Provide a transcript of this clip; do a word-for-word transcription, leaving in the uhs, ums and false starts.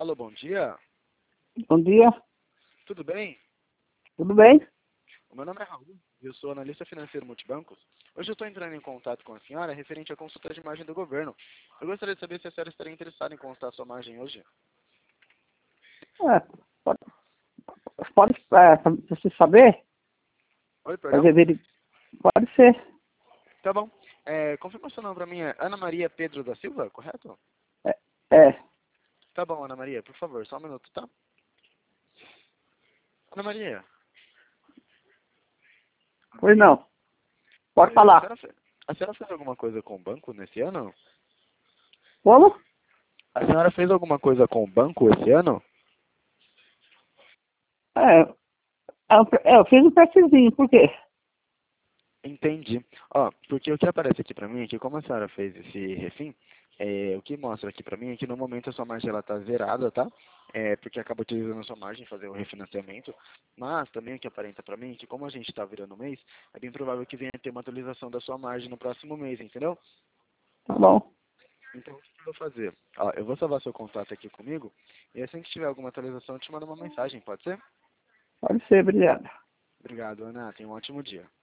Alô, bom dia. Bom dia, Tudo bem? tudo bem? O meu nome é Raul, eu sou analista financeiro multibancos. Hoje eu estou entrando em contato com a senhora referente à consulta de margem do governo. Eu gostaria de saber se a senhora estaria interessada em consultar sua margem hoje. É, pode, pode é, você saber? Oi, perdão? Fazer veri... Pode ser. Tá bom. É, confirma seu nome para mim, é Ana Maria Pedro da Silva, correto? É, é, Tá bom, Ana Maria, por favor, só um minuto, tá? Ana Maria, Ana pois Maria, não. Pode é, a falar. senhora, fe- a senhora fez alguma coisa com o banco nesse ano? Como? A senhora fez alguma coisa com o banco esse ano? É, é, um- é, eu fiz um testezinho, por quê? Entendi. Ó, porque o que aparece aqui pra mim é que como a senhora fez esse refim, é, o que mostra aqui pra mim é que no momento a sua margem ela tá zerada, tá? É, porque acaba utilizando a sua margem fazer o refinanciamento, mas também o que aparenta pra mim é que como a gente tá virando o mês, é bem provável que venha ter uma atualização da sua margem no próximo mês, entendeu? Tá bom. Então o que eu vou fazer? Ó, eu vou salvar seu contato aqui comigo, e assim que tiver alguma atualização eu te mando uma mensagem, pode ser? Pode ser, obrigado. Obrigado, Ana. Tenha um ótimo dia.